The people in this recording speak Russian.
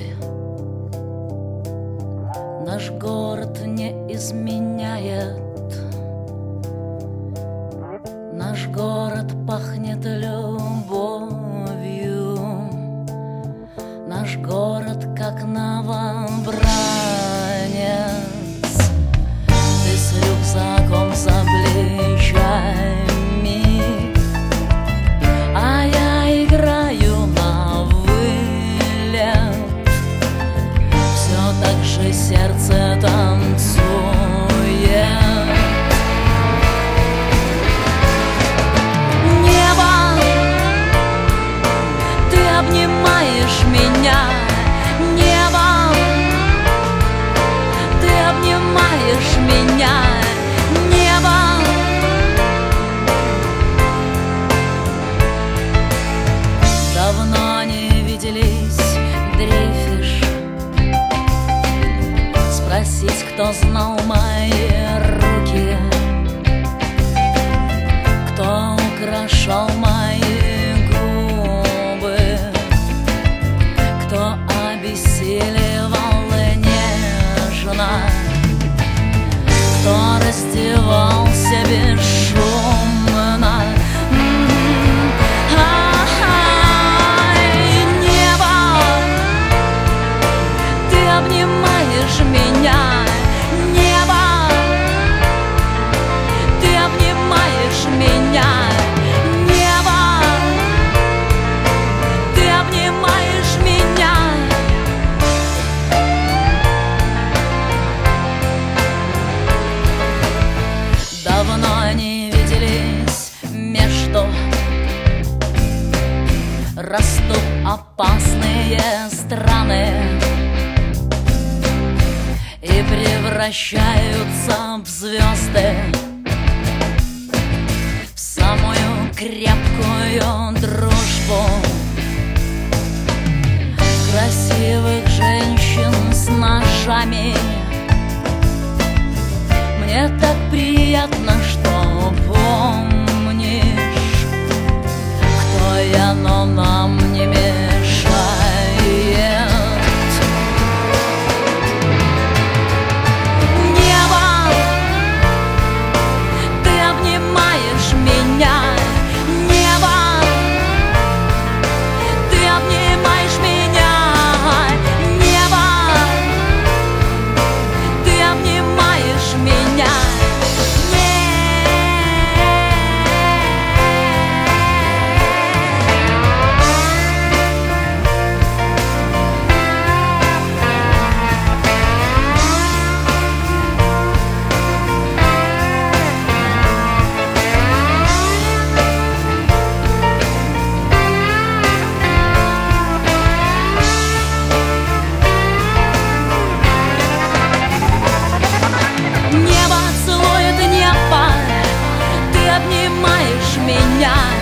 наш город не изменяет. Наш город пахнет любовью. Наш город как новобранец. Ты с рюкзаком за плечами, а я играю на вылет. Все так же сердце танцует. Обнимаешь меня, небо, ты обнимаешь меня, небо. Давно не виделись, дрейфишь. Спросить, кто знал мои руки, кто украшал мои обессиливал нежно, кто раздевался бесшумно. Небо, ты обнимаешь меня, небо, ты обнимаешь меня, небо, ты обнимаешь меня. Давно не виделись, между растут опасные страны и превращаются в звезды, в самую крепкую дружбу. Красивых женщин с ножами. Мне так приятно, что помнишь, кто я, но нам не мешает. Небо, ты обнимаешь меня, небо, ты обнимаешь меня, небо, ты обнимаешь меня. Небо целует небо, ты обнимаешь меня.